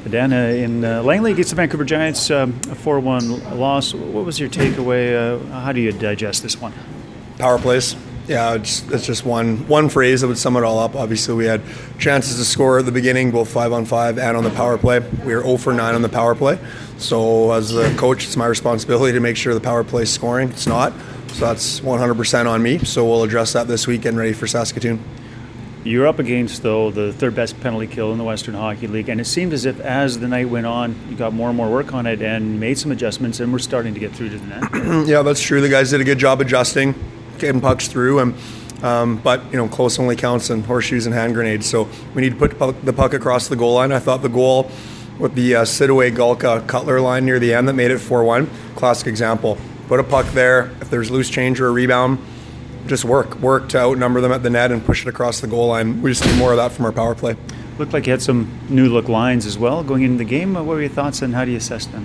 Adana in Langley against the Vancouver Giants, a 4-1 loss. What was your takeaway? How do you digest this one? Power plays. Yeah, it's just one phrase that would sum it all up. Obviously, we had chances to score at the beginning, both 5-on-5 and on the power play. We were 0 for 9 on the power play. So as the coach, it's my responsibility to make sure the power play is scoring. It's not. So that's 100% on me. So we'll address that this week, getting ready for Saskatoon. You're up against, though, the third best penalty kill in the Western Hockey League, and it seemed as if as the night went on, you got more and more work on it and made some adjustments, and we're starting to get through to the net. Yeah, that's true. The guys did a good job adjusting, getting pucks through, and but close only counts in horseshoes and hand grenades. So we need to put the puck across the goal line. I thought the goal with the Sidaway Gulka Cutler line near the end that made it 4-1, classic example. Put a puck there. If there's loose change or a rebound, just work to outnumber them at the net and push it across the goal line. We just need more of that from our power play. Looked like you had some new look lines as well going into the game. What were your thoughts and how do you assess them?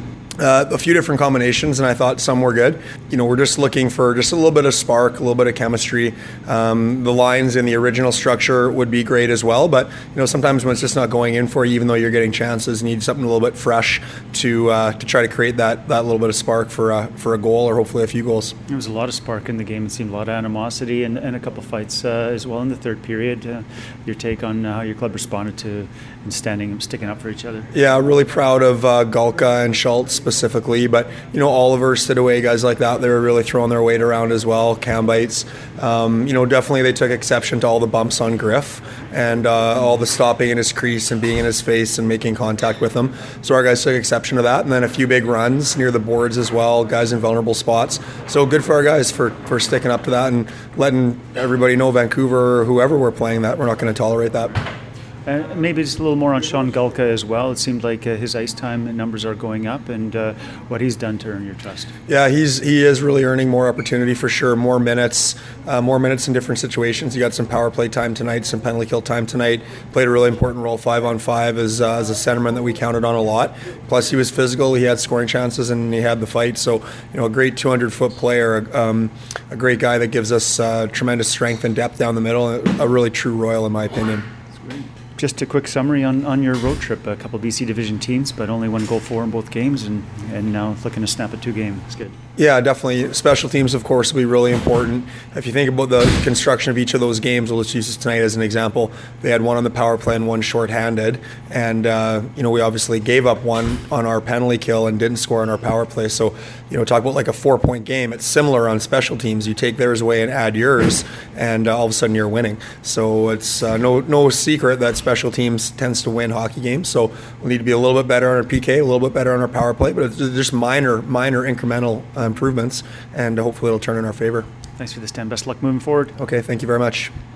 A few different combinations, and I thought some were good. We're just looking for just a little bit of spark, a little bit of chemistry. The lines in the original structure would be great as well, but sometimes when it's just not going in for you, even though you're getting chances, you need something a little bit fresh to try to create that little bit of spark for a goal or hopefully a few goals. There was a lot of spark in the game. It seemed a lot of animosity and a couple of fights as well in the third period. Your take on how your club responded to and sticking up for each other? Yeah, really proud of Gulka and Schultz specifically, but Oliver, Sidaway, guys like that, they were really throwing their weight around as well. Cam bites, definitely they took exception to all the bumps on Griff and all the stopping in his crease and being in his face and making contact with him. So our guys took exception to that, and then a few big runs near the boards as well, guys in vulnerable spots. So good for our guys for sticking up to that and letting everybody know, Vancouver or whoever we're playing, that we're not going to tolerate that. Maybe just a little more on Sean Gulka as well. It seemed like his ice time numbers are going up, and what he's done to earn your trust. Yeah, he is really earning more opportunity for sure, more minutes in different situations. He got some power play time tonight, some penalty kill time tonight. Played a really important role 5-on-5 as a centerman that we counted on a lot. Plus, he was physical. He had scoring chances and he had the fight. So, a great 200-foot player, a great guy that gives us tremendous strength and depth down the middle. A really true Royal, in my opinion. Just a quick summary on your road trip. A couple BC Division teams, but only one goal for in both games, and now looking to snap a 2-game. It's good. Yeah, definitely. Special teams, of course, will be really important. If you think about the construction of each of those games, we'll just use this tonight as an example. They had one on the power play and one shorthanded, and we obviously gave up one on our penalty kill and didn't score on our power play. So, talk about like a 4-point game. It's similar on special teams. You take theirs away and add yours, and all of a sudden you're winning. So it's no secret that special teams tends to win hockey games. So we'll need to be a little bit better on our PK, a little bit better on our power play, but it's just minor incremental improvements, and hopefully it'll turn in our favor. Thanks for this, Dan. Best luck moving forward. Okay, thank you very much.